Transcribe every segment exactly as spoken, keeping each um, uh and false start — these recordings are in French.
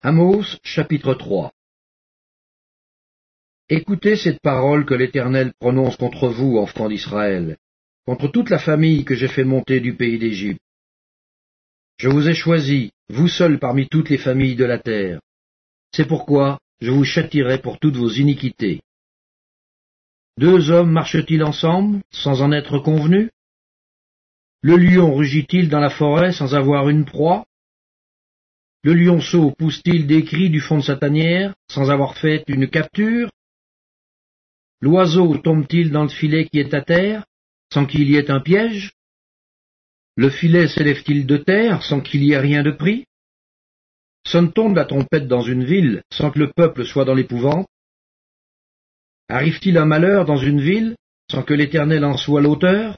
Amos, chapitre trois. Écoutez cette parole que l'Éternel prononce contre vous, enfants d'Israël, contre toute la famille que j'ai fait monter du pays d'Égypte. Je vous ai choisis, vous seuls parmi toutes les familles de la terre. C'est pourquoi je vous châtierai pour toutes vos iniquités. Deux hommes marchent-ils ensemble, sans en être convenus? Le lion rugit-il dans la forêt sans avoir une proie? Le lionceau pousse-t-il des cris du fond de sa tanière, sans avoir fait une capture? L'oiseau tombe-t-il dans le filet qui est à terre, sans qu'il y ait un piège? Le filet s'élève-t-il de terre, sans qu'il y ait rien de pris? Sonne-t-on de la trompette dans une ville, sans que le peuple soit dans l'épouvante? Arrive-t-il un malheur dans une ville, sans que l'Éternel en soit l'auteur?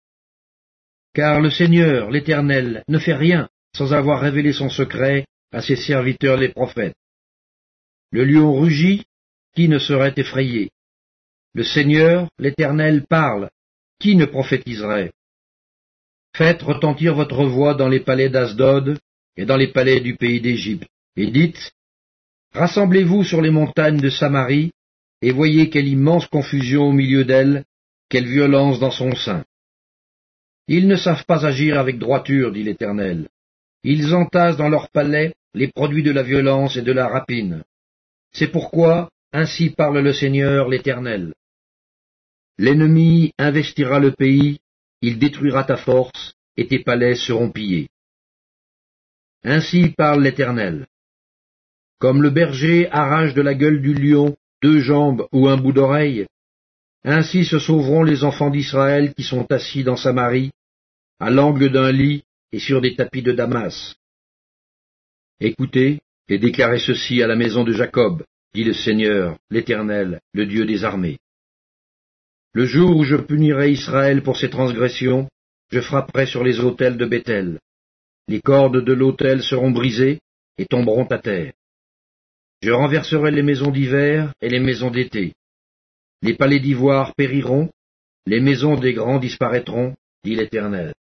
Car le Seigneur, l'Éternel, ne fait rien, sans avoir révélé son secret à ses serviteurs les prophètes. Le lion rugit, qui ne serait effrayé? Le Seigneur, l'Éternel, parle, qui ne prophétiserait? Faites retentir votre voix dans les palais d'Asdod et dans les palais du pays d'Égypte, et dites, rassemblez-vous sur les montagnes de Samarie, et voyez quelle immense confusion au milieu d'elle, quelle violence dans son sein. Ils ne savent pas agir avec droiture, dit l'Éternel. Ils entassent dans leurs palais les produits de la violence et de la rapine. C'est pourquoi, ainsi parle le Seigneur, l'Éternel. L'ennemi investira le pays, il détruira ta force, et tes palais seront pillés. Ainsi parle l'Éternel. Comme le berger arrache de la gueule du lion deux jambes ou un bout d'oreille, ainsi se sauveront les enfants d'Israël qui sont assis dans Samarie, à l'angle d'un lit et sur des tapis de Damas. Écoutez et déclarez ceci à la maison de Jacob, dit le Seigneur, l'Éternel, le Dieu des armées. Le jour où je punirai Israël pour ses transgressions, je frapperai sur les autels de Béthel. Les cordes de l'autel seront brisées et tomberont à terre. Je renverserai les maisons d'hiver et les maisons d'été. Les palais d'ivoire périront, les maisons des grands disparaîtront, dit l'Éternel.